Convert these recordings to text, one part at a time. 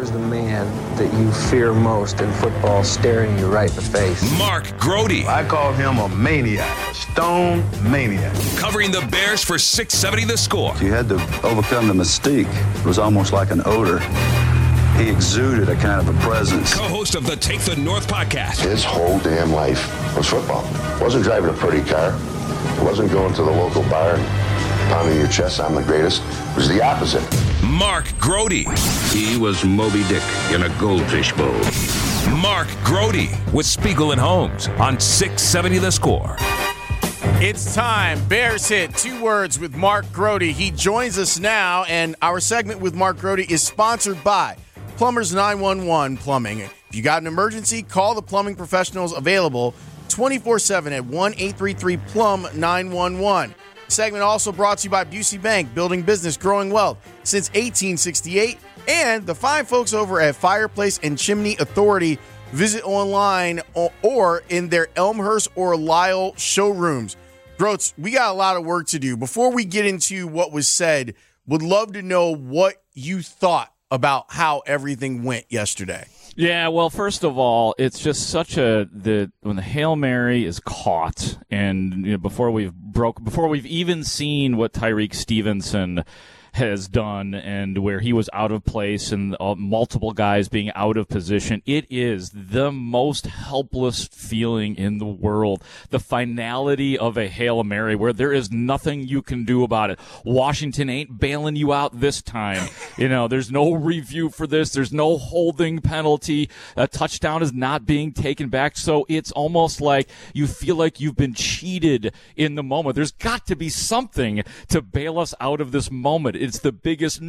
is the man that you fear most in football staring you right in the face? Mark Grody. I call him a maniac, a stone maniac. Covering the Bears for 670 The Score. You had to overcome the mystique. It was almost like an odor. He exuded a kind of a presence. Co-host of the Take the North podcast. His whole damn life was football. Wasn't driving a pretty car. Wasn't going to the local bar and pounding your chest, I'm the greatest. It was the opposite. Mark Grody. He was Moby Dick in a goldfish bowl. Mark Grody with Spiegel and Holmes on 670 The Score. It's time. Bears Hit, 2 words with Mark Grody. He joins us now, and our segment with Mark Grody is sponsored by Plumbers 911 Plumbing. If you got an emergency, call the plumbing professionals available 24/7 at 1-833-PLUM-911. Segment also brought to you by Busey Bank, building business, growing wealth since 1868, and the fine folks over at Fireplace and Chimney Authority. Visit online or in their Elmhurst or Lisle showrooms. Groats, we got a lot of work to do. Before we get into what was said, would love to know what you thought about how everything went yesterday. Yeah, well, first of all, it's just such when the Hail Mary is caught, and before we've even seen what Tyrique Stevenson has done and where he was out of place and multiple guys being out of position, it is the most helpless feeling in the world. The finality of a Hail Mary where there is nothing you can do about it. Washington ain't bailing you out this time. There's no review for this. There's no holding penalty. A touchdown is not being taken back. So it's almost like you feel like you've been cheated in the moment. There's got to be something to bail us out of this moment. It's the biggest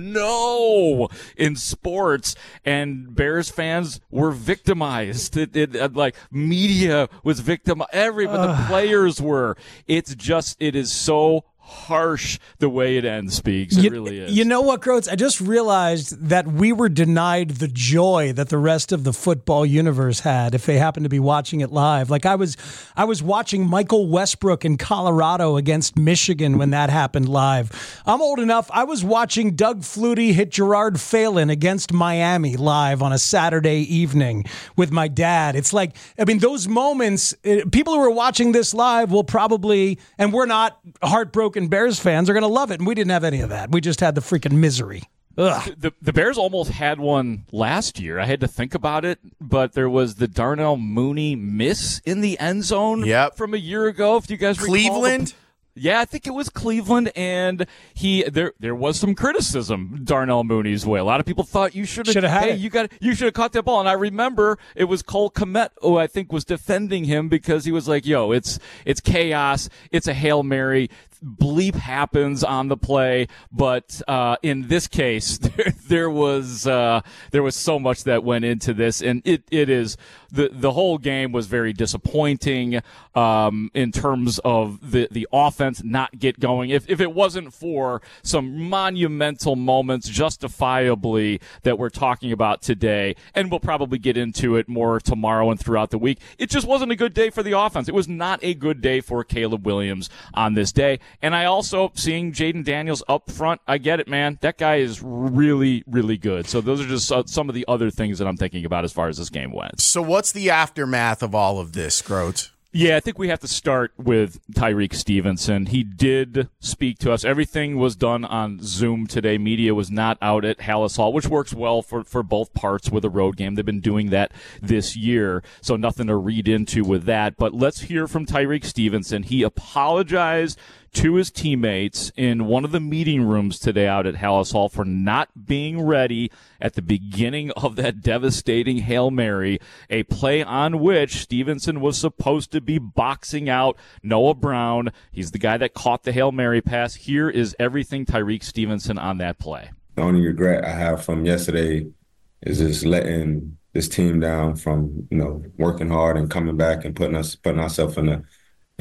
no in sports, and Bears fans were victimized. Like media was victimized. The players were. It is so harsh the way it ends, Speaks. It really is. You know what, Groats? I just realized that we were denied the joy that the rest of the football universe had if they happened to be watching it live. Like I was watching Michael Westbrook in Colorado against Michigan when that happened live. I'm old enough. I was watching Doug Flutie hit Gerard Phelan against Miami live on a Saturday evening with my dad. It's like, those moments, people who are watching this live will probably, and we're not heartbroken Bears fans, are going to love it. And we didn't have any of that. We just had the freaking misery. Ugh. The Bears almost had one last year. I had to think about it, but there was the Darnell Mooney miss in the end zone from a year ago. If you guys recall. Cleveland? Yeah, I think it was Cleveland, and there was some criticism Darnell Mooney's way. A lot of people thought you should have had it. You should have caught that ball. And I remember it was Cole Kmet who I think was defending him because he was like, "Yo, it's chaos. It's a Hail Mary. Bleep happens on the play." But in this case, there was so much that went into this, and it is the whole game was very disappointing in terms of the offense not get going. If it wasn't for some monumental moments justifiably that we're talking about today, and we'll probably get into it more tomorrow and throughout the week, it just wasn't a good day for the offense. It was not a good day for Caleb Williams on this day. And I also, seeing Jaden Daniels up front, I get it, man. That guy is really, really good. So those are just some of the other things that I'm thinking about as far as this game went. So what's the aftermath of all of this, Groats? Yeah, I think we have to start with Tyrique Stevenson. He did speak to us. Everything was done on Zoom today. Media was not out at Halas Hall, which works well for both parts with a road game. They've been doing that this year, so nothing to read into with that. But let's hear from Tyrique Stevenson. He apologized to his teammates in one of the meeting rooms today out at Halas Hall for not being ready at the beginning of that devastating Hail Mary, a play on which Stevenson was supposed to be boxing out Noah Brown. He's the guy that caught the Hail Mary pass. Here is everything Tyrique Stevenson on that play. The only regret I have from yesterday is just letting this team down from, working hard and coming back and putting ourselves in a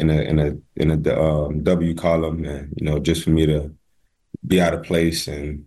W column, and just for me to be out of place and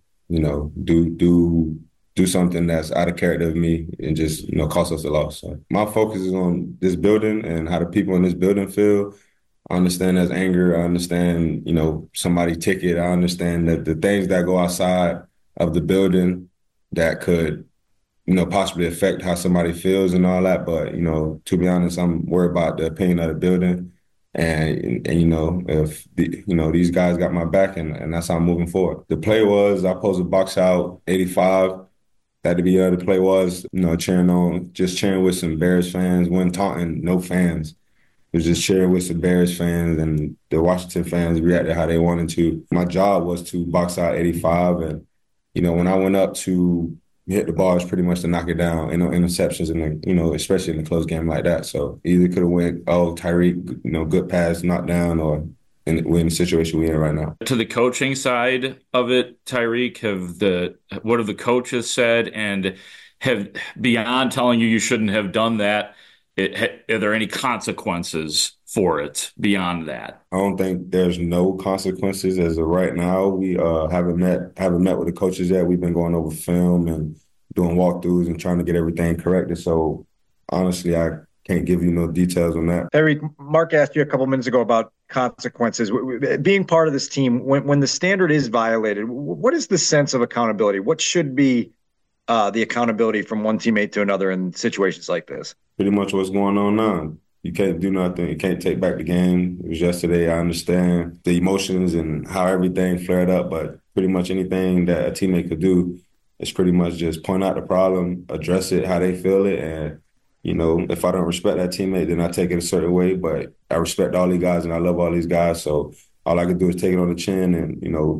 do something that's out of character of me and just cost us a loss. So my focus is on this building and how the people in this building feel. I understand there's anger. I understand somebody ticket. I understand that the things that go outside of the building that could possibly affect how somebody feels and all that. But, to be honest, I'm worried about the opinion of the building. And if these guys got my back, and that's how I'm moving forward. The play was, I supposed to box out 85. That to be the play was, cheering with some Bears fans, wasn't taunting no fans. It was just cheering with some Bears fans, and the Washington fans reacted how they wanted to. My job was to box out 85, and when I went up to hit the ball, it was pretty much to knock it down. Interceptions, and especially in a close game like that. So either could have went, Tyreek, good pass, knocked down, or we're in the situation we're in right now. To the coaching side of it, Tyreek, what have the coaches said, and have, beyond telling you shouldn't have done that, are there any consequences for it beyond that? I don't think there's no consequences as of right now. We haven't met with the coaches yet. We've been going over film and doing walkthroughs and trying to get everything corrected. So honestly, I can't give you no details on that. Eric, Mark asked you a couple minutes ago about consequences. Being part of this team, when the standard is violated, what is the sense of accountability? What should be the accountability from one teammate to another in situations like this? Pretty much what's going on now. You can't do nothing. You can't take back the game. It was yesterday. I understand the emotions and how everything flared up, but pretty much anything that a teammate could do is pretty much just point out the problem, address it, how they feel it, and if I don't respect that teammate, then I take it a certain way. But I respect all these guys and I love all these guys. So all I can do is take it on the chin and,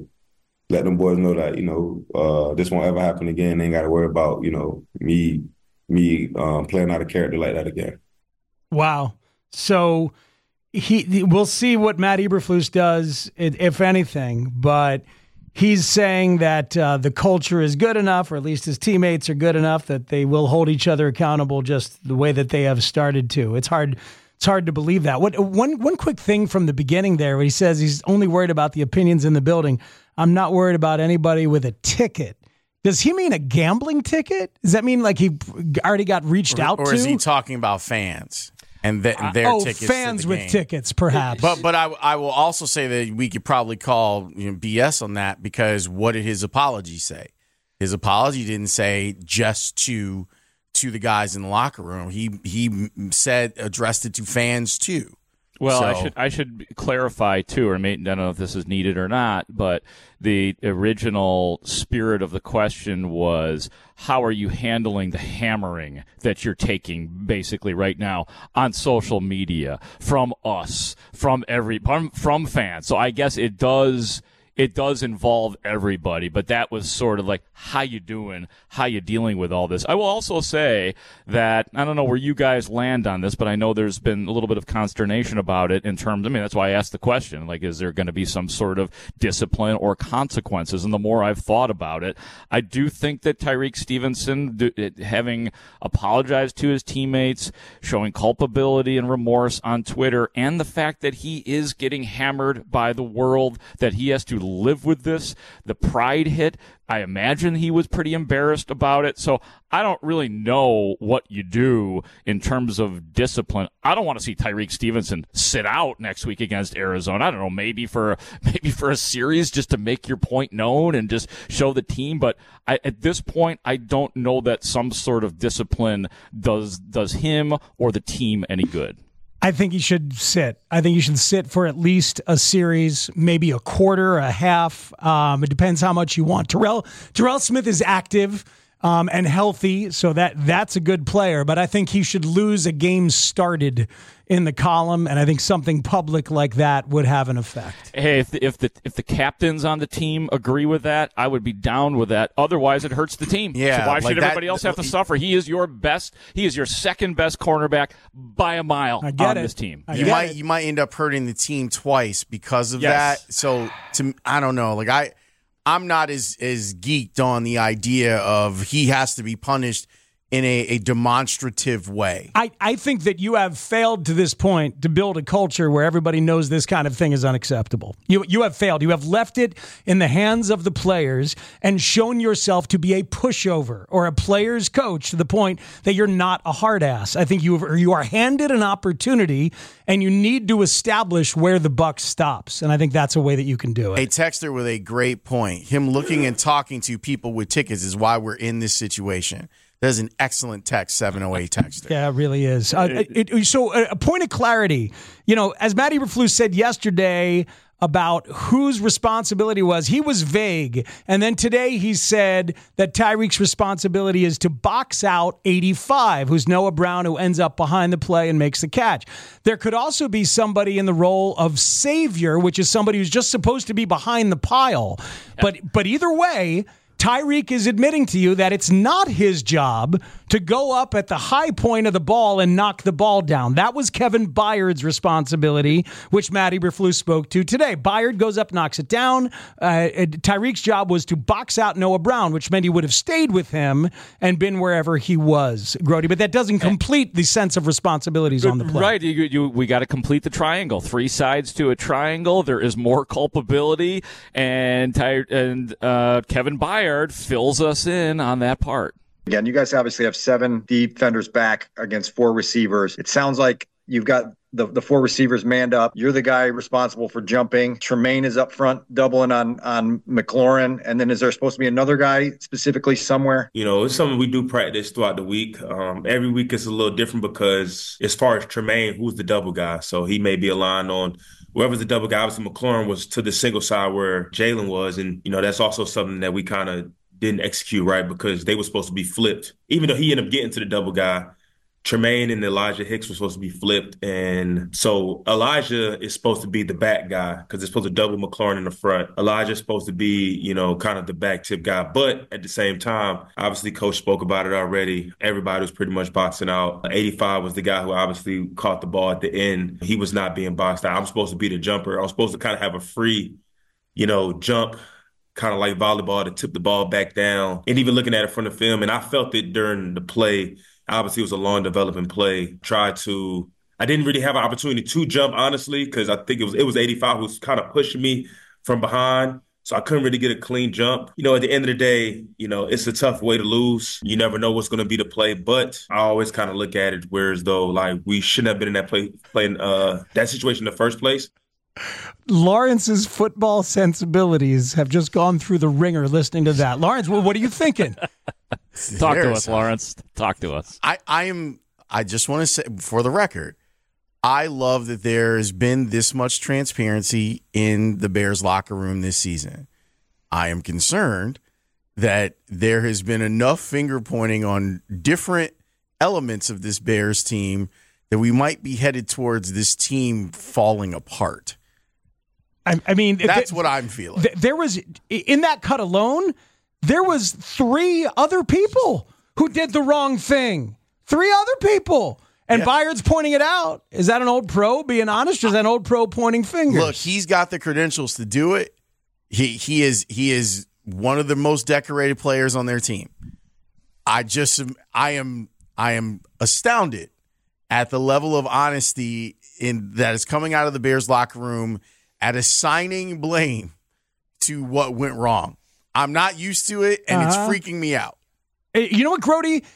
let them boys know that, this won't ever happen again. They ain't got to worry about, me playing out a character like that again. Wow. So we'll see what Matt Eberflus does, if anything, but he's saying that the culture is good enough, or at least his teammates are good enough, that they will hold each other accountable just the way that they have started to. It's hard to believe that. One quick thing from the beginning there, where he says he's only worried about the opinions in the building. I'm not worried about anybody with a ticket. Does he mean a gambling ticket? Does that mean like he already got reached out to? Or is he talking about fans? And their tickets. Fans to the with game. tickets, perhaps. But I will also say that we could probably call BS on that, because what did his apology say? His apology didn't say just to the guys in the locker room. He said addressed it to fans too. Well, so, I should clarify too, or maybe, I don't know if this is needed or not, but the original spirit of the question was, how are you handling the hammering that you're taking basically right now on social media from us, from fans? So I guess it does involve everybody, but that was sort of like, how you doing? How you dealing with all this? I will also say that, I don't know where you guys land on this, but I know there's been a little bit of consternation about it in terms, that's why I asked the question, like, is there going to be some sort of discipline or consequences? And the more I've thought about it, I do think that Tyreek Stevenson, having apologized to his teammates, showing culpability and remorse on Twitter, and the fact that he is getting hammered by the world, that he has to live with this, the pride hit, I imagine he was pretty embarrassed about it. So I don't really know what you do in terms of discipline. I don't want to see Tyreek Stevenson sit out next week against Arizona. I don't know, maybe for a series just to make your point known and just show the team. But at this point, I don't know that some sort of discipline does him or the team any good. I think he should sit. I think he should sit for at least a series, maybe a quarter, a half. It depends how much you want. Terrell Smith is active and healthy, so that's a good player. But I think he should lose a game started in the column, and I think something public like that would have an effect. Hey, if the captains on the team agree with that, I would be down with that. Otherwise, it hurts the team. Yeah, so why should everybody else have to suffer? He is your second best cornerback by a mile on this team. You might end up hurting the team twice because of that. So I don't know. Like I'm not as geeked on the idea of he has to be punished in a demonstrative way. I think that you have failed to this point to build a culture where everybody knows this kind of thing is unacceptable. You have failed. You have left it in the hands of the players and shown yourself to be a pushover or a player's coach to the point that you're not a hard ass. I think you are handed an opportunity and you need to establish where the buck stops. And I think that's a way that you can do it. A texter with a great point. Him looking and talking to people with tickets is why we're in this situation. That is an excellent text, 708 texter. Yeah, it really is. So a point of clarity, as Matt Eberflus said yesterday about whose responsibility was, he was vague. And then today he said that Tyreek's responsibility is to box out 85, who's Noah Brown, who ends up behind the play and makes the catch. There could also be somebody in the role of savior, which is somebody who's just supposed to be behind the pile. But either way, Tyreek is admitting to you that it's not his job to go up at the high point of the ball and knock the ball down. That was Kevin Byard's responsibility, which Matt Eberflus spoke to today. Byard goes up, knocks it down. Tyreek's job was to box out Noah Brown, which meant he would have stayed with him and been wherever he was, Grody. But that doesn't complete the sense of responsibilities on the play. Right. We got to complete the triangle. 3 sides to a triangle. There is more culpability, and Kevin Byard fills us in on that part. Again, you guys obviously have 7 defenders back against 4 receivers. It sounds like you've got the 4 receivers manned up. You're the guy responsible for jumping. Tremaine is up front, doubling on McLaurin. And then is there supposed to be another guy specifically somewhere? It's something we do practice throughout the week. Every week is a little different because as far as Tremaine, who's the double guy? So he may be aligned on whoever's the double guy. Obviously, McLaurin was to the single side where Jalen was. And, that's also something that we kind of didn't execute right because they were supposed to be flipped. Even though he ended up getting to the double guy, Tremaine and Elijah Hicks were supposed to be flipped. And so Elijah is supposed to be the back guy because it's supposed to double McLaurin in the front. Elijah's supposed to be, kind of the back tip guy. But at the same time, obviously, Coach spoke about it already. Everybody was pretty much boxing out. 85 was the guy who obviously caught the ball at the end. He was not being boxed out. I'm supposed to be the jumper. I'm supposed to kind of have a free, jump, kind of like volleyball, to tip the ball back down. And even looking at it from the film, and I felt it during the play. Obviously, it was a long developing play. I didn't really have an opportunity to jump, honestly, because I think it was 85 who was kind of pushing me from behind. So I couldn't really get a clean jump. At the end of the day, it's a tough way to lose. You never know what's going to be the play. But I always kind of look at it whereas though, like, we shouldn't have been in that that situation in the first place. Lawrence's football sensibilities have just gone through the ringer listening to that. Lawrence, what are you thinking? Talk to us, Lawrence. Talk to us. I just want to say, for the record, I love that there has been this much transparency in the Bears locker room this season. I am concerned that there has been enough finger pointing on different elements of this Bears team that we might be headed towards this team falling apart. I mean, that's what I'm feeling. There was, in that cut alone, there was 3 other people who did the wrong thing. 3 other people. And Byard's pointing it out. Is that an old pro being honest, or is that an old pro pointing fingers? Look, he's got the credentials to do it. He is one of the most decorated players on their team. I am astounded at the level of honesty that is coming out of the Bears locker room at assigning blame to what went wrong. I'm not used to it, and it's freaking me out. You know what, Grody?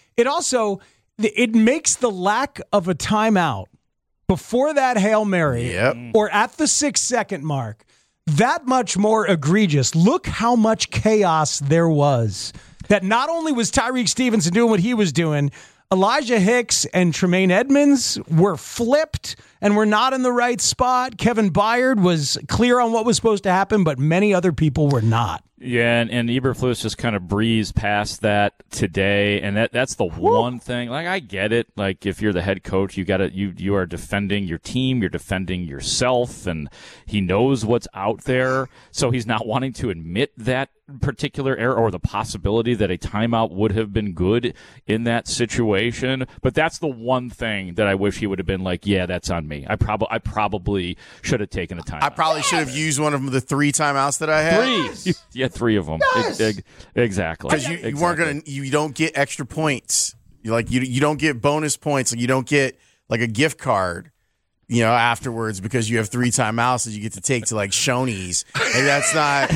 It makes the lack of a timeout before that Hail Mary or at the 6-second mark that much more egregious. Look how much chaos there was. That not only was Tyreek Stevenson doing what he was doing, Elijah Hicks and Tremaine Edmonds were flipped and were not in the right spot. Kevin Byard was clear on what was supposed to happen, but many other people were not. Yeah, and Eberflus just kind of breezed past that today, and that's the one thing. Like, I get it. Like, if you're the head coach, you are defending your team, you're defending yourself, and he knows what's out there, so he's not wanting to admit that particular error or the possibility that a timeout would have been good in that situation. But that's the one thing that I wish he would have been like, yeah, that's on me. I probably should have taken a timeout. I probably should have used one of the 3 timeouts that I had. 3. Yeah, 3 of them. Yes. Exactly. Because you weren't gonna. You don't get extra points. You don't get bonus points. You don't get like a gift card afterwards because you have 3 timeouts that you get to take to like Shoney's. And that's not.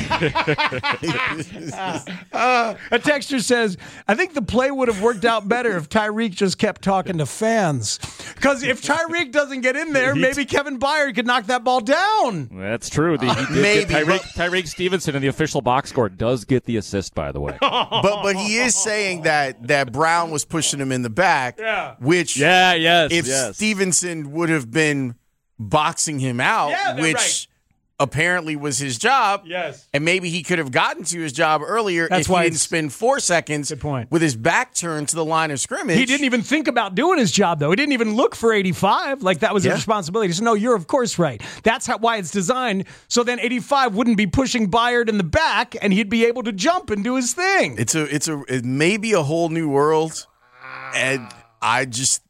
A texter says, I think the play would have worked out better if Tyreek just kept talking to fans. Because if Tyreek doesn't get in there, maybe Kevin Byard could knock that ball down. That's true. Tyreek Stevenson in the official box score does get the assist, by the way. But he is saying that Brown was pushing him in the back, which if Stevenson would have been boxing him out, which apparently was his job. Yes. And maybe he could have gotten to his job earlier if he didn't spend 4 seconds with his back turned to the line of scrimmage. He didn't even think about doing his job, though. He didn't even look for 85 like that was his responsibility. He said, no, you're of course right. That's why it's designed. So then 85 wouldn't be pushing Byard in the back, and he'd be able to jump and do his thing. It may be a whole new world, and I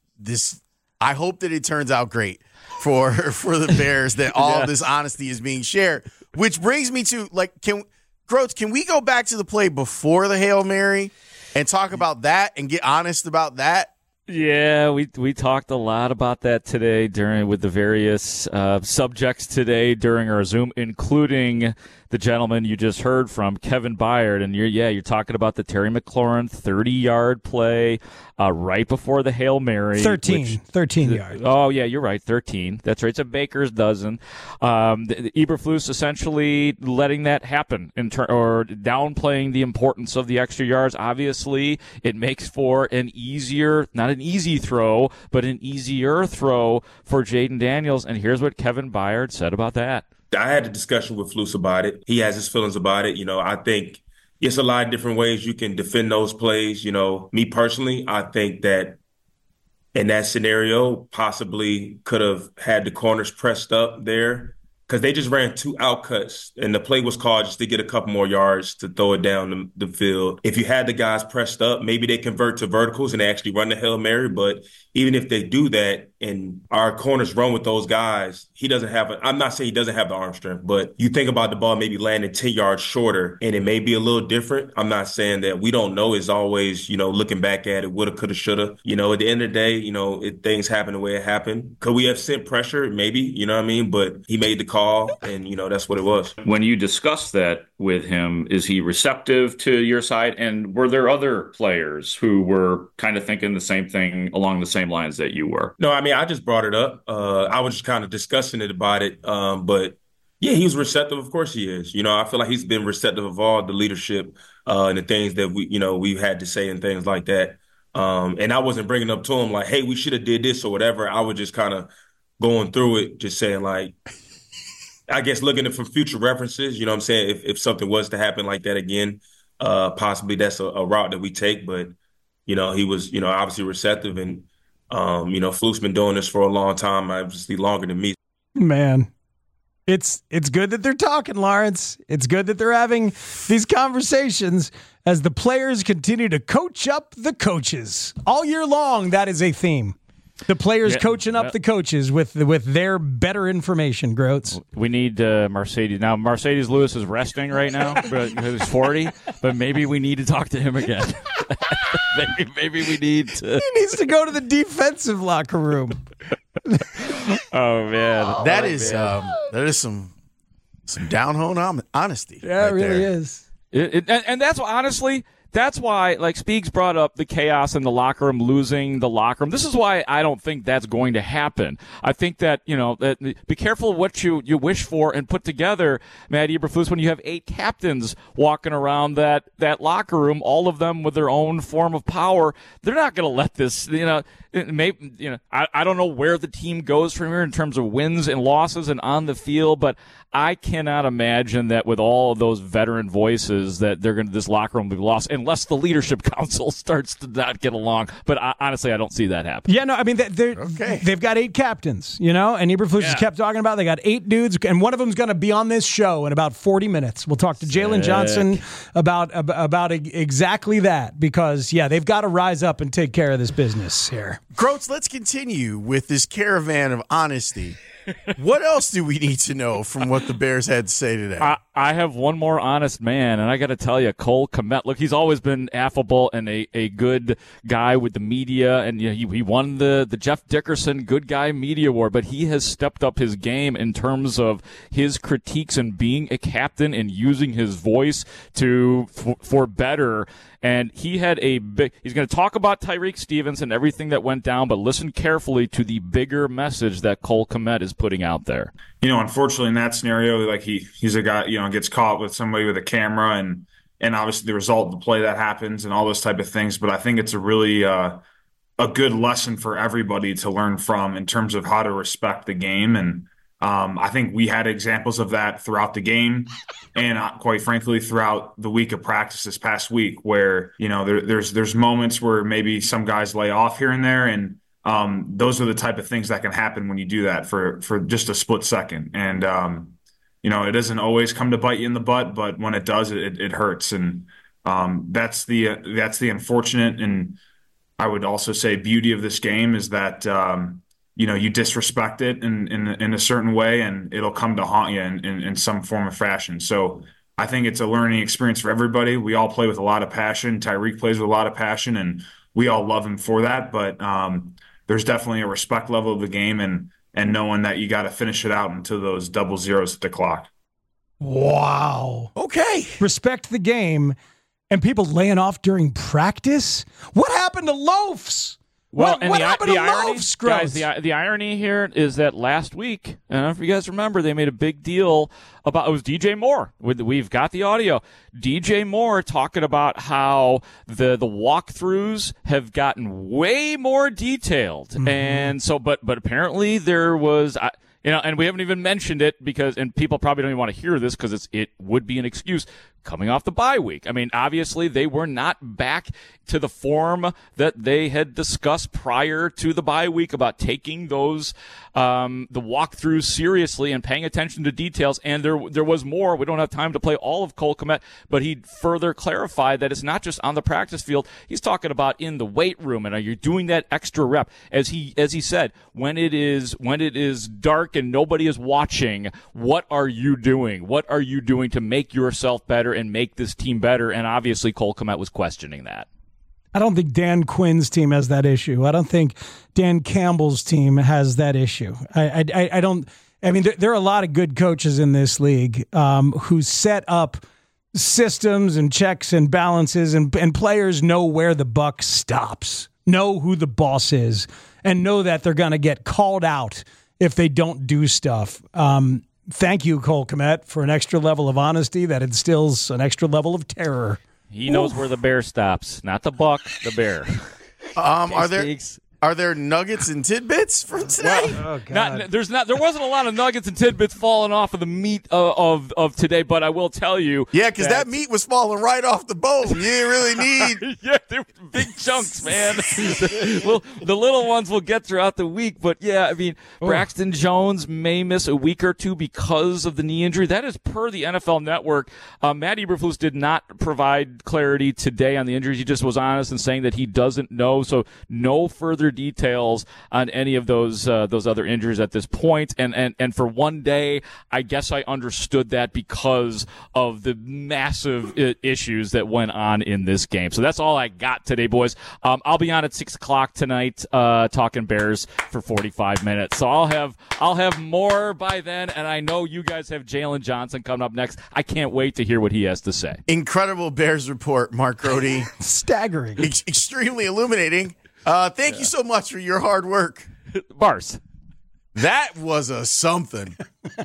hope that it turns out great for the Bears, that all of this honesty is being shared. Which brings me to, can we go back to the play before the Hail Mary and talk about that and get honest about that? Yeah, we talked a lot about that today with the various subjects today during our Zoom, including the gentleman you just heard from, Kevin Byard. And you're talking about the Terry McLaurin 30-yard play right before the Hail Mary. 13 yards. Oh, yeah, you're right, 13. That's right. It's a baker's dozen. Eberflus essentially letting that happen or downplaying the importance of the extra yards. Obviously, it makes for not an easy throw, but an easier throw for Jaden Daniels. And here's what Kevin Byard said about that. I had a discussion with Flus about it. He has his feelings about it. I think it's a lot of different ways you can defend those plays. Me personally, I think that in that scenario, possibly could have had the corners pressed up there because they just ran 2 outcuts and the play was called just to get a couple more yards to throw it down the field. If you had the guys pressed up, maybe they convert to verticals and they actually run the Hail Mary. But even if they do that and our corners run with those guys, I'm not saying he doesn't have the arm strength, but you think about the ball maybe landing 10 yards shorter and it may be a little different. I'm not saying that we don't know. It's always, looking back at it, woulda, coulda, shoulda. At the end of the day, things happen the way it happened. Could we have sent pressure? Maybe, you know what I mean? But he made the call and, that's what it was. When you discuss that with him, is he receptive to your side? And were there other players who were kind of thinking the same thing along the same lines that you were? No, I just brought it up. I was just kind of discussing it about it. But yeah, he was receptive. Of course he is. I feel like he's been receptive of all the leadership and the things that we've had to say and things like that. And I wasn't bringing up to him like, hey, we should have did this or whatever. I was just kind of going through it, just saying like, I guess looking at from future references, you know what I'm saying? If something was to happen like that again, possibly that's a route that we take. But, he was, obviously receptive and, Fluk's been doing this for a long time, obviously longer than me. Man, it's good that they're talking, Lawrence. It's good that they're having these conversations as the players continue to coach up the coaches. All year long, that is a theme. The players coaching up the coaches with their better information, Groats. We need Mercedes. Now, Mercedes Lewis is resting right now. He's 40, but maybe we need to talk to him again. maybe we need to. He needs to go to the defensive locker room. Oh, man. That is some down home honesty. Yeah, it really is. And that's honestly... That's why, like Speaks brought up the chaos in the locker room, losing the locker room. This is why I don't think that's going to happen. I think that, be careful of what you wish for and put together, Matt Eberflus, when you have 8 captains walking around that locker room, all of them with their own form of power. They're not going to let this, I don't know where the team goes from here in terms of wins and losses and on the field, but I cannot imagine that with all of those veteran voices that this locker room will be lost unless the leadership council starts to not get along. But honestly, I don't see that happen. Yeah, no, I mean, they've got 8 captains, and Eberflus has kept talking about it. They got 8 dudes, and one of them's going to be on this show in about 40 minutes. We'll talk to Jalen Johnson about exactly that because, they've got to rise up and take care of this business here. Groats, let's continue with this caravan of honesty What else do we need to know from what the Bears had to say today? I have one more honest man, and I got to tell you, Cole Kmet. Look, he's always been affable and a good guy with the media, and he won the Jeff Dickerson Good Guy Media Award. But he has stepped up his game in terms of his critiques and being a captain and using his voice for better. And he had he's going to talk about Tyrique Stevenson and everything that went down, but listen carefully to the bigger message that Cole Kmet is putting out there. Unfortunately in that scenario, like he's a guy, gets caught with somebody with a camera and obviously the result of the play that happens and all those type of things. But I think it's a really, a good lesson for everybody to learn from in terms of how to respect the game. And, I think we had examples of that throughout the game and quite frankly, throughout the week of practice this past week where, there's moments where maybe some guys lay off here and there. And those are the type of things that can happen when you do that for just a split second. And, it doesn't always come to bite you in the butt, but when it does, it hurts. And that's the unfortunate and I would also say beauty of this game is that, you disrespect it in a certain way and it'll come to haunt you in some form or fashion. So I think it's a learning experience for everybody. We all play with a lot of passion. Tyrique plays with a lot of passion and we all love him for that. But there's definitely a respect level of the game and knowing that you got to finish it out until those double zeros at the clock. Wow. Okay. Respect the game and people laying off during practice? What happened to loafs? Well, what happened to loafs, guys? The irony here is that last week, I don't know if you guys remember, they made a big deal about it was DJ Moore. We've got the audio. DJ Moore talking about how the walkthroughs have gotten way more detailed, and so but apparently there was. And we haven't even mentioned it and people probably don't even want to hear this because it would be an excuse coming off the bye week. I mean, obviously they were not back to the form that they had discussed prior to the bye week about taking those, the walkthroughs seriously and paying attention to details. And there was more. We don't have time to play all of Cole Kmet, but he further clarified that it's not just on the practice field. He's talking about in the weight room and you're doing that extra rep. As he said, when it is dark and nobody is watching, what are you doing? What are you doing to make yourself better and make this team better? And obviously Cole Kmet was questioning that. I don't think Dan Quinn's team has that issue. I don't think Dan Campbell's team has that issue. I don't. I mean, there are a lot of good coaches in this league who set up systems and checks and balances, and players know where the buck stops, know who the boss is, and know that they're going to get called out if they don't do stuff. Thank you, Cole Kmet, for an extra level of honesty that instills an extra level of terror. He knows where the bear stops, not the buck, the bear. Are there nuggets and tidbits from today? Oh, God. There wasn't a lot of nuggets and tidbits falling off of the meat of today, but I will tell you. Yeah, because that meat was falling right off the bone. You didn't really need. Yeah, they were big chunks, man. Well, the little ones we'll get throughout the week, but yeah, I mean, Braxton Jones may miss a week or two because of the knee injury. That is per the NFL Network. Matt Eberflus did not provide clarity today on the injuries. He just was honest in saying that he doesn't know, so no further details on any of those other injuries at this point. And for one day, I guess I understood that because of the massive issues that went on in this game. So that's all I got today, boys. I'll be on at 6:00 tonight, talking Bears for 45 minutes. So I'll have more by then. And I know you guys have Jalen Johnson coming up next. I can't wait to hear what he has to say. Incredible Bears report, Mark Grody. Staggering. Extremely illuminating. Thank you so much for your hard work. Bars. That was a something.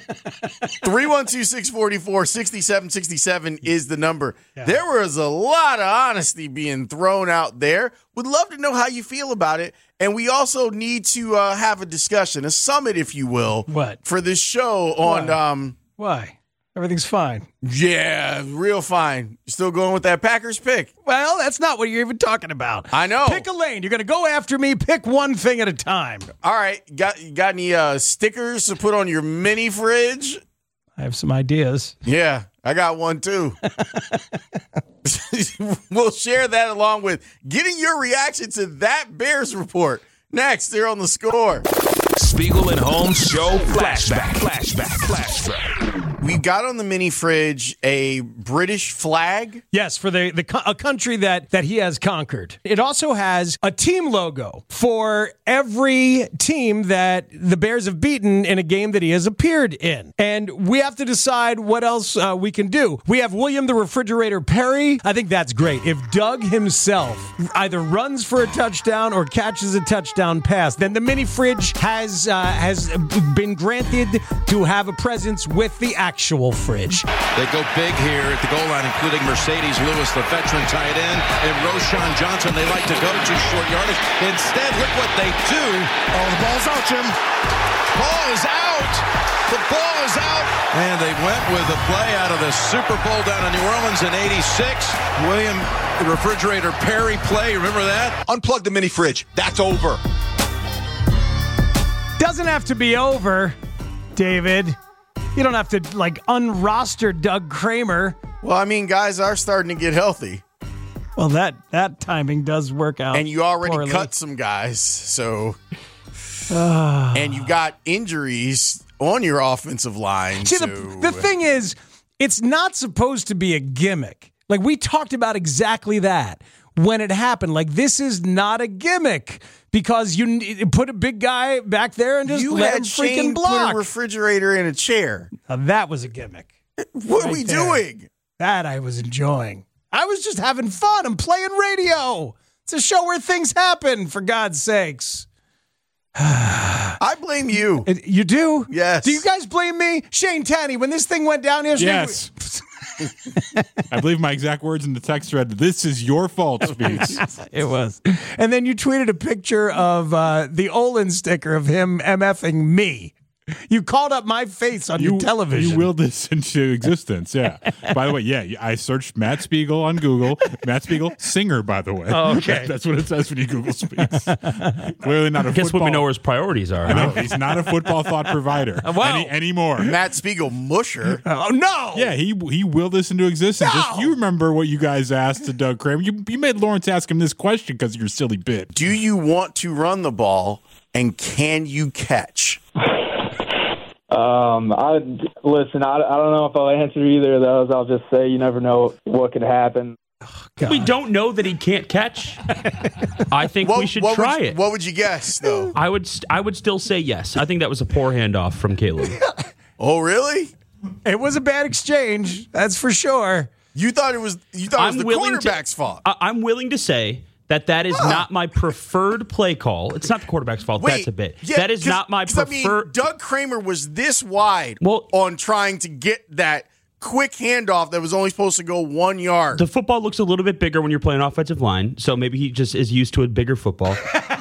312-644-6767 is the number. Yeah. There was a lot of honesty being thrown out there. Would love to know how you feel about it. And we also need to have a discussion, a summit, if you will. What? For this show on... Why? Everything's fine. Yeah, real fine. You still going with that Packers pick? Well, that's not what you're even talking about. I know. Pick a lane. You're going to go after me. Pick one thing at a time. All right. Got any stickers to put on your mini fridge? I have some ideas. Yeah, I got one too. We'll share that along with getting your reaction to that Bears report next here on The Score. Spiegel and Holmes Show Flashback. We've got on the mini fridge a British flag. Yes, for a country that he has conquered. It also has a team logo for every team that the Bears have beaten in a game that he has appeared in. And we have to decide what else we can do. We have William the Refrigerator Perry. I think that's great. If Doug himself either runs for a touchdown or catches a touchdown pass, then the mini fridge has been granted to have a presence with the actual fridge. They go big here at the goal line, including Mercedes Lewis, the veteran tight end, and Roschon Johnson. They like to go to short yardage. Instead, look what they do. Oh, the ball's out, Jim. Ball is out. The ball is out. And they went with the play out of the Super Bowl down in New Orleans in '86. William the Refrigerator Perry play. Remember that? Unplug the mini fridge. That's over. Doesn't have to be over, David. You don't have to, unroster Doug Kramer. Well, I mean, guys are starting to get healthy. Well, that timing does work out. And you already poorly. cut some guys, so... and you got injuries on your offensive line. See, the thing is, it's not supposed to be a gimmick. Like, we talked about exactly that when it happened. Like, this is not a gimmick because you put a big guy back there and just let him freaking block. Put a refrigerator in a chair. Now, that was a gimmick. What are we doing? That I was enjoying. I was just having fun. I'm playing radio. It's a show where things happen, for God's sakes. I blame you. You do? Yes. Do you guys blame me? Shane Tanney, when this thing went down yesterday... Yes. I believe my exact words in the text thread, this is your fault, Speaks. It was. And then you tweeted a picture of the Olin sticker of him MFing me. You called up my face on your television. You willed this into existence, yeah. By the way, yeah, I searched Matt Spiegel on Google. Matt Spiegel, singer, by the way. Oh, okay. That's what it says when you Google Speaks. Clearly not a Guess football. what we know where his priorities are. I know, he's not a football thought provider anymore. Matt Spiegel musher. Oh, no! Yeah, he willed this into existence. No! Just, you remember what you guys asked to Doug Kramer. You made Lawrence ask him this question because of your silly bit. Do you want to run the ball, and can you catch? I don't know if I'll answer either of those. I'll just say you never know what could happen. We don't know that he can't catch. I think we should try it. What would you guess, though? I would still say yes. I think that was a poor handoff from Caleb. Oh, really? It was a bad exchange. That's for sure. You thought it was the quarterback's fault. I'm willing to say that is not my preferred play call. It's not the quarterback's fault. Wait, that's a bit. Yeah, that is not my preferred. I mean, Doug Kramer was this wide on trying to get that quick handoff that was only supposed to go 1 yard. The football looks a little bit bigger when you're playing offensive line, so maybe he just is used to a bigger football.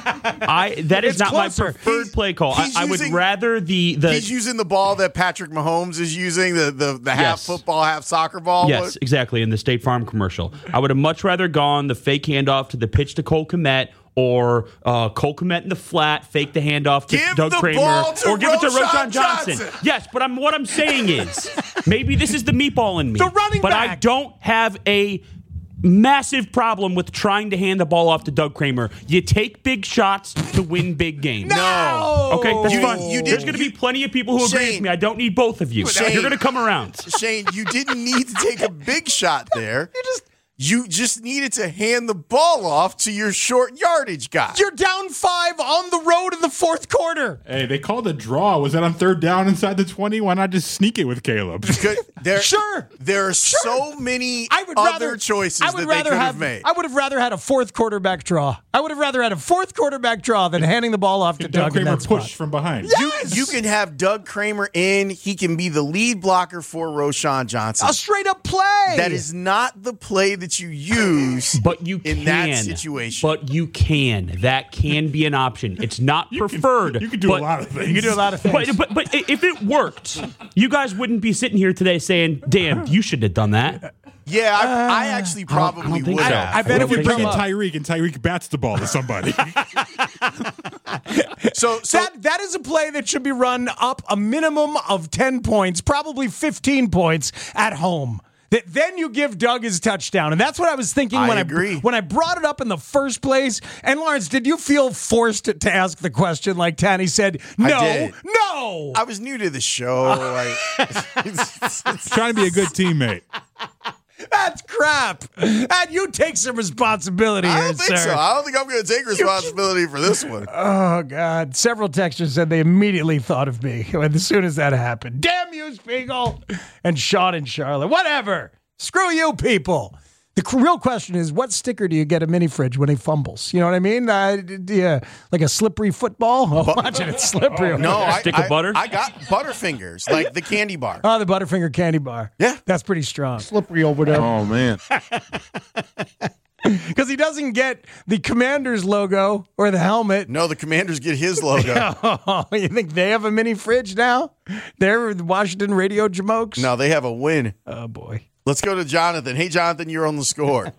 That is not my preferred play call. I would rather the he's using the ball that Patrick Mahomes is using, the half football, half soccer ball. Yes, exactly, in the State Farm commercial. I would have much rather gone the fake handoff to the pitch to Cole Kmet, or Cole Kmet in the flat, fake the handoff to Doug Kramer, or give it to Roschon Johnson. Yes, but what I'm saying is, maybe this is the meatball in me. The running but back. I don't have a massive problem with trying to hand the ball off to Doug Kramer. You take big shots to win big games. No! Okay, that's fine. You There's going to be plenty of people who agree with me. I don't need both of you. Shane, you're going to come around. Shane, you didn't need to take a big shot there. You just needed to hand the ball off to your short yardage guy. You're down 5 on the road in the fourth quarter. Hey, they called a draw. Was that on third down inside the 20? Why not just sneak it with Caleb? There are so many other choices that they could have made. I would have rather had a fourth quarterback draw. I would have rather had a fourth quarterback draw than handing the ball off to Doug Kramer in that spot. push from behind. Yes! You can have Doug Kramer in. He can be the lead blocker for Roschon Johnson. A straight up play. That is not the play that you use but you in that situation. But you can. That can be an option. It's not preferred. You can do a lot of things. You can do a lot of things. But if it worked, you guys wouldn't be sitting here today saying, damn, you shouldn't have done that. Yeah, I actually probably would have. I bet it would bring in come up. Tyreek, and Tyreek bats the ball to somebody. So that is a play that should be run up a minimum of 10 points, probably 15 points at home. Then you give Doug his touchdown. And that's what I was thinking when I brought it up in the first place. And Lawrence, did you feel forced to ask the question like Tanny said? No. I was new to the show. Trying to be a good teammate. That's crap. And you take some responsibility here, I don't think so. I don't think I'm going to take responsibility for this one. Oh, God. Several texters said they immediately thought of me as soon as that happened. Damn you, Spiegel. And Sean and Charlotte. Whatever. Screw you, people. The real question is, what sticker do you get a mini fridge when he fumbles? You know what I mean? Like a slippery football? Oh, imagine it's slippery. Stick of butter? I got Butterfingers, like the candy bar. Oh, the Butterfinger candy bar. Yeah. That's pretty strong. Slippery over there. Oh, man. Because he doesn't get the Commander's logo or the helmet. No, the Commanders get his logo. Oh, you think they have a mini fridge now? They're the Washington Radio Jamokes? No, they have a win. Oh, boy. Let's go to Jonathan. Hey, Jonathan, you're on the score.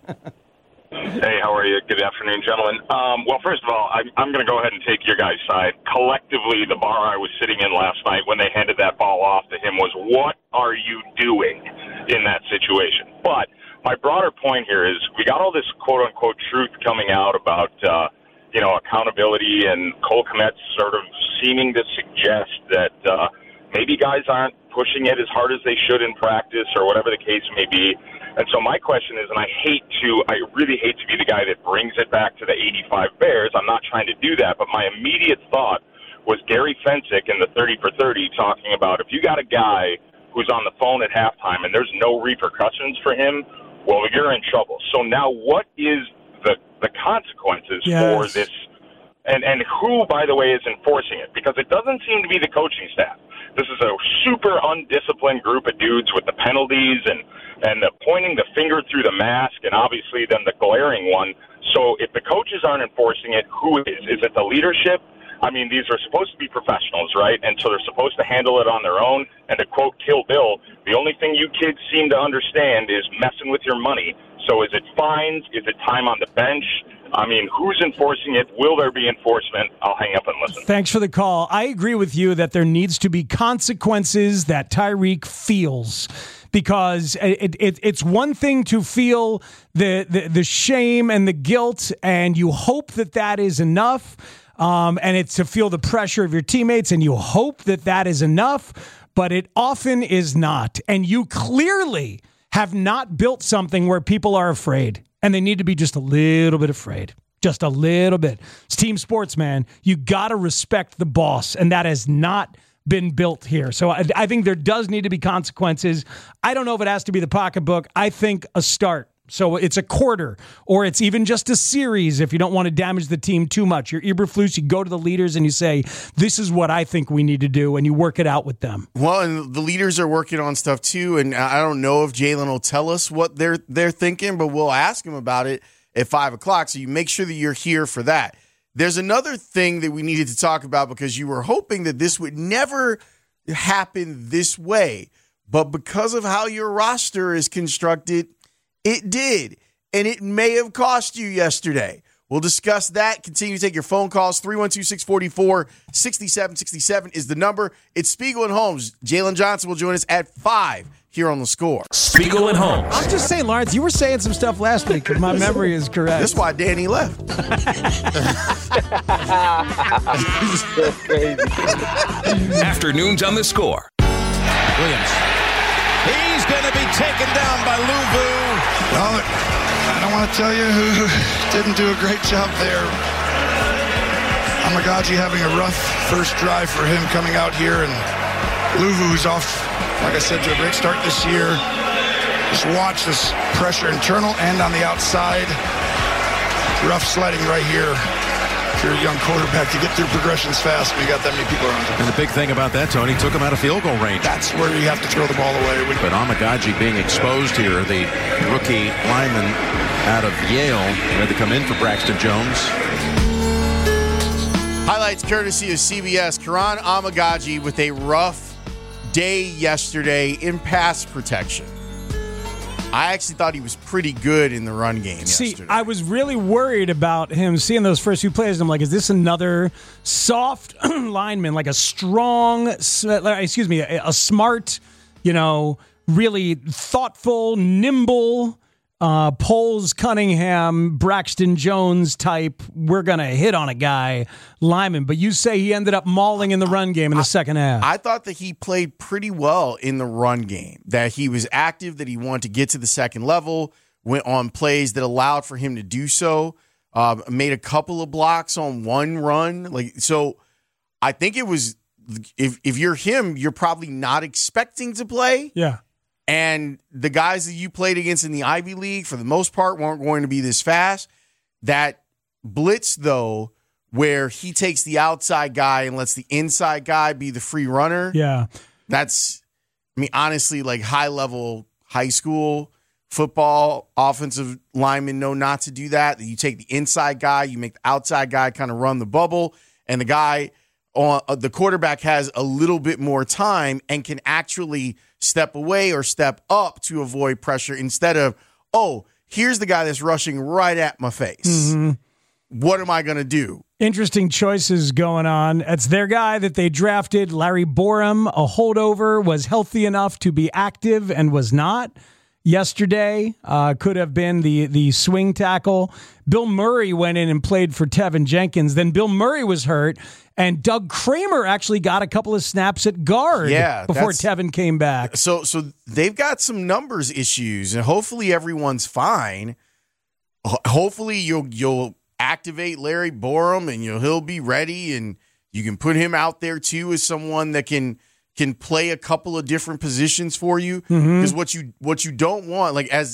Hey, how are you? Good afternoon, gentlemen. Well, first of all, I'm going to go ahead and take your guys' side. Collectively, the bar I was sitting in last night when they handed that ball off to him was, what are you doing in that situation? But my broader point here is we got all this quote-unquote truth coming out about, accountability, and Cole Kmet's sort of seeming to suggest that maybe guys aren't pushing it as hard as they should in practice or whatever the case may be. And so my question is, and I really hate to be the guy that brings it back to the 85 Bears. I'm not trying to do that, but my immediate thought was Gary Fensick in the 30 for 30 talking about if you got a guy who's on the phone at halftime and there's no repercussions for him, well, you're in trouble. So now what is the consequences for this? And who, by the way, is enforcing it? Because it doesn't seem to be the coaching staff. This is a super undisciplined group of dudes with the penalties and the pointing the finger through the mask, and obviously then the glaring one. So if the coaches aren't enforcing it, who is? Is it the leadership? I mean, these are supposed to be professionals, right? And so they're supposed to handle it on their own. And to quote Kill Bill, the only thing you kids seem to understand is messing with your money. So is it fines? Is it time on the bench? I mean, who's enforcing it? Will there be enforcement? I'll hang up and listen. Thanks for the call. I agree with you that there needs to be consequences that Tyreek feels, because it's one thing to feel the shame and the guilt, and you hope that is enough, and it's to feel the pressure of your teammates, and you hope that is enough, but it often is not. And you clearly have not built something where people are afraid. And they need to be just a little bit afraid. Just a little bit. It's team sports, man. You got to respect the boss. And that has not been built here. So I think there does need to be consequences. I don't know if it has to be the pocketbook. I think a start. So it's a quarter, or it's even just a series if you don't want to damage the team too much. You're Eberflus, you go to the leaders and you say, this is what I think we need to do, and you work it out with them. Well, and the leaders are working on stuff too, and I don't know if Jalen will tell us what they're thinking, but we'll ask him about it at 5 o'clock, so you make sure that you're here for that. There's another thing that we needed to talk about because you were hoping that this would never happen this way, but because of how your roster is constructed, it did, and it may have cost you yesterday. We'll discuss that. Continue to take your phone calls. 312-644-6767 is the number. It's Spiegel and Holmes. Jalen Johnson will join us at 5 here on The Score. Spiegel and Holmes. I'm just saying, Lawrence, you were saying some stuff last week, if my memory is correct. That's why Danny left. That's crazy. Afternoons on The Score. Williams. He's going to be taken down by Luvu. Well, I don't want to tell you who didn't do a great job there. Amagaji having a rough first drive for him coming out here, and Luvu's off, like I said, to a great start this year. Just watch this pressure internal and on the outside. Rough sledding right here. If you're a young quarterback, you get through progressions fast when you got that many people around you. And the big thing about that, Tony, took him out of field goal range. That's where you have to throw the ball away. But Amagaji being exposed here, the rookie lineman out of Yale, had to come in for Braxton Jones. Highlights courtesy of CBS. Karan Amagaji with a rough day yesterday in pass protection. I actually thought he was pretty good in the run game yesterday. I was really worried about him seeing those first few plays. And I'm like, is this another soft lineman, like a strong, a smart, really thoughtful, nimble, Poles, Cunningham, Braxton Jones type, we're going to hit on a guy lineman. But you say he ended up mauling in the run game in the second half. I thought that he played pretty well in the run game, that he was active, that he wanted to get to the second level, went on plays that allowed for him to do so, made a couple of blocks on one run. So I think it was, if you're him, you're probably not expecting to play. Yeah. And the guys that you played against in the Ivy League, for the most part, weren't going to be this fast. That blitz, though, where he takes the outside guy and lets the inside guy be the free runner. Yeah. That's, honestly, like high-level high school football offensive linemen know not to do that. You take the inside guy, you make the outside guy kind of run the bubble, and the guy on the quarterback has a little bit more time and can actually step away or step up to avoid pressure instead of, oh, here's the guy that's rushing right at my face. Mm-hmm. What am I going to do? Interesting choices going on. It's their guy that they drafted, Larry Borum, a holdover, was healthy enough to be active and was not yesterday. Could have been the swing tackle. Bill Murray went in and played for Tevin Jenkins. Then Bill Murray was hurt, and Doug Kramer actually got a couple of snaps at guard before Tevin came back. So they've got some numbers issues, and hopefully everyone's fine. Hopefully you'll activate Larry Borum, and he'll be ready, and you can put him out there too as someone that can play a couple of different positions for you. Because what you don't want, like as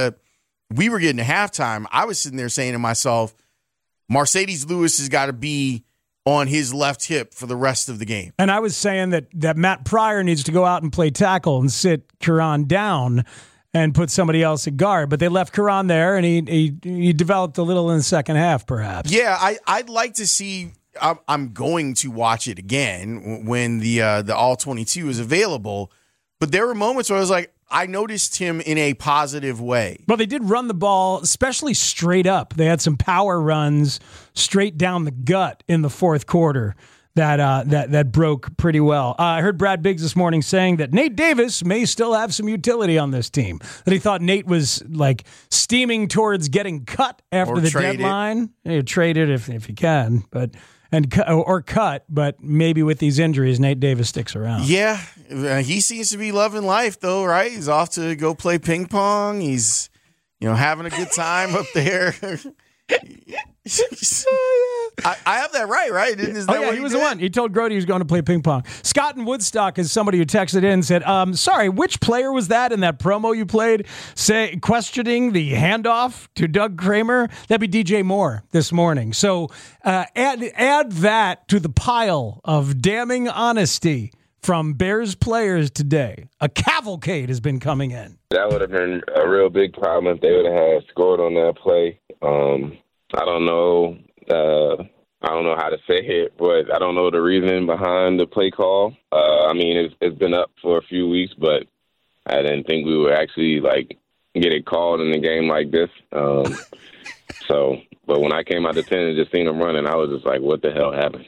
we were getting to halftime, I was sitting there saying to myself, Mercedes Lewis has got to be on his left hip for the rest of the game. And I was saying that Matt Pryor needs to go out and play tackle and sit Curran down and put somebody else at guard. But they left Curran there, and he developed a little in the second half, perhaps. Yeah, I'd like to see. I'm going to watch it again when the All-22 is available. But there were moments where I was like, I noticed him in a positive way. Well, they did run the ball, especially straight up. They had some power runs straight down the gut in the fourth quarter that broke pretty well. I heard Brad Biggs this morning saying that Nate Davis may still have some utility on this team, that he thought Nate was like steaming towards getting cut after the deadline. Trade it if you can, but cut, but maybe with these injuries, Nate Davis sticks around. Yeah, he seems to be loving life, though, right? He's off to go play ping pong. He's, having a good time up there. I have that right? Isn't that what he was the one. He told Grody he was going to play ping pong. Scott in Woodstock is somebody who texted in and said, sorry, which player was that in that promo you played questioning the handoff to Doug Kramer? That'd be DJ Moore this morning. So add that to the pile of damning honesty from Bears players today. A cavalcade has been coming in. That would have been a real big problem if they would have scored on that play. I don't know how to say it, but I don't know the reason behind the play call. It's been up for a few weeks, but I didn't think we would actually get it called in a game like this. But when I came out to 10 and just seen them running, I was just like, what the hell happened?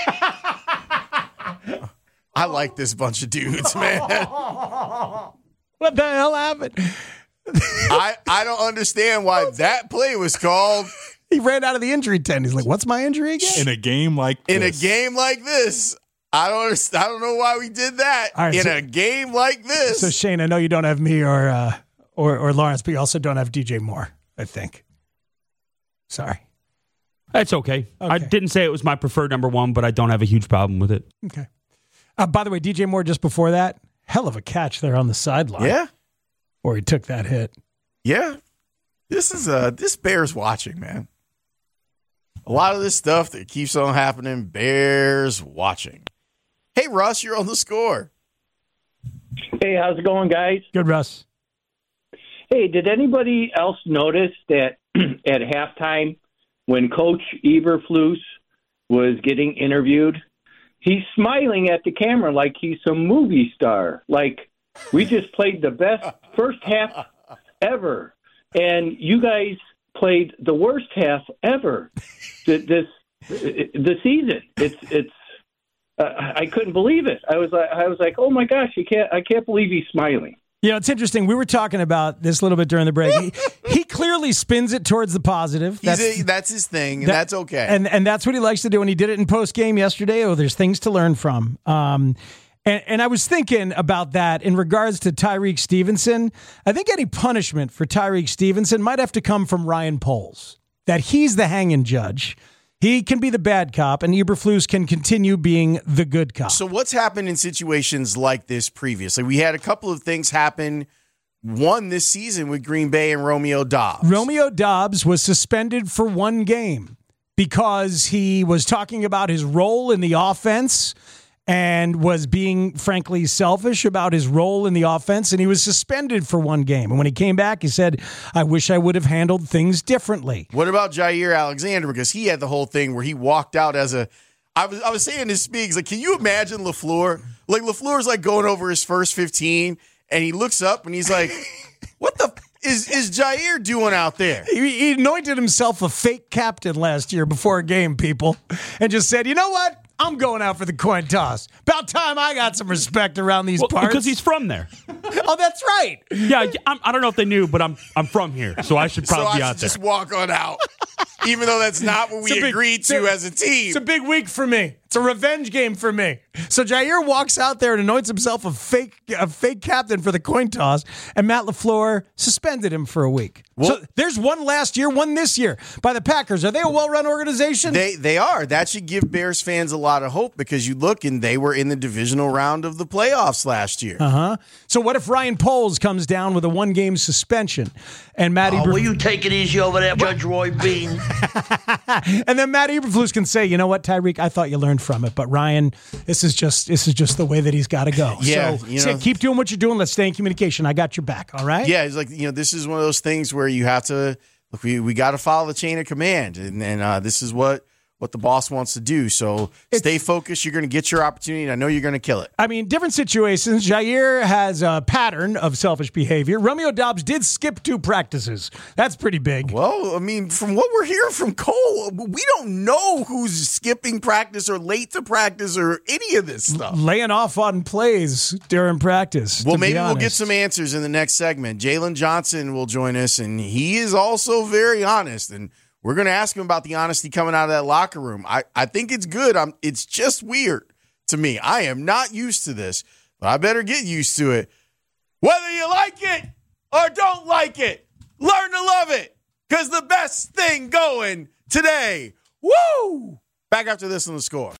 I like this bunch of dudes, man. What the hell happened? I don't understand why that play was called. He ran out of the injury tent. He's like, what's my injury again? In a game like this. I don't know why we did that a game like this. So, Shane, I know you don't have me or Lawrence, but you also don't have DJ Moore, I think. Sorry. That's okay. I didn't say it was my preferred number one, but I don't have a huge problem with it. Okay. By the way, DJ Moore, just before that, hell of a catch there on the sideline. Yeah. Or he took that hit. Yeah. This bears watching, man. A lot of this stuff that keeps on happening, bears watching. Hey, Russ, you're on the score. Hey, how's it going, guys? Good, Russ. Hey, did anybody else notice that at halftime when Coach Eberflus was getting interviewed, he's smiling at the camera like he's some movie star. Like, we just played the best first half ever, and you guys played the worst half ever the season. It's I couldn't believe it. I was like, oh my gosh, I can't believe he's smiling. It's interesting. We were talking about this a little bit during the break. He clearly spins it towards the positive. That's his thing, and that's okay. And that's what he likes to do. And he did it in post-game yesterday. Oh, there's things to learn from. And I was thinking about that in regards to Tyreek Stevenson. I think any punishment for Tyreek Stevenson might have to come from Ryan Poles, that he's the hanging judge. He can be the bad cop, and Eberflus can continue being the good cop. So what's happened in situations like this previously? We had a couple of things happen. One this season with Green Bay and Romeo Doubs. Romeo Doubs was suspended for one game because he was talking about his role in the offense and was being, frankly, selfish about his role in the offense, and he was suspended for one game. And when he came back, he said, I wish I would have handled things differently. What about Jair Alexander? Because he had the whole thing where he walked out as a... I was saying to Speaks, like, can you imagine LaFleur? Like, LaFleur's, like, going over his first 15, and he looks up, and he's like, what the... is Jair doing out there? He anointed himself a fake captain last year before a game, people, and just said, you know what? I'm going out for the coin toss. About time I got some respect around these parts. Because he's from there. Oh, that's right. Yeah, I don't know if they knew, but I'm from here, so I should probably be out there. Just walk on out, even though that's not what we agreed to as a team. It's a big week for me. It's a revenge game for me. So Jair walks out there and anoints himself a fake captain for the coin toss, and Matt LaFleur suspended him for a week. Well, so there's one last year, one this year by the Packers. Are they a well-run organization? They are. That should give Bears fans a lot of hope because you look and they were in the divisional round of the playoffs last year. So what if Ryan Poles comes down with a one-game suspension and Matt will you take it easy over there, Judge Roy Bean? And then Matt Eberflus can say, you know what, Tyreek, I thought you learned from it, but Ryan, this is just the way that he's got to go. Yeah, so keep doing what you're doing. Let's stay in communication. I got your back. All right. Yeah, it's like this is one of those things where you have to look. We got to follow the chain of command, and this is what the boss wants to do. So stay focused. You're going to get your opportunity, and I know you're going to kill it. I mean, different situations. Jair has a pattern of selfish behavior. Romeo Doubs did skip 2 practices. That's pretty big. Well, I mean, from what we're hearing from Cole, we don't know who's skipping practice or late to practice or any of this stuff. Laying off on plays during practice. Well, maybe we'll get some answers in the next segment. Jalen Johnson will join us, and he is also very honest, and we're going to ask him about the honesty coming out of that locker room. I think it's good. It's just weird to me. I am not used to this, but I better get used to it. Whether you like it or don't like it, learn to love it, because the best thing going today. Woo! Back after this on The Score.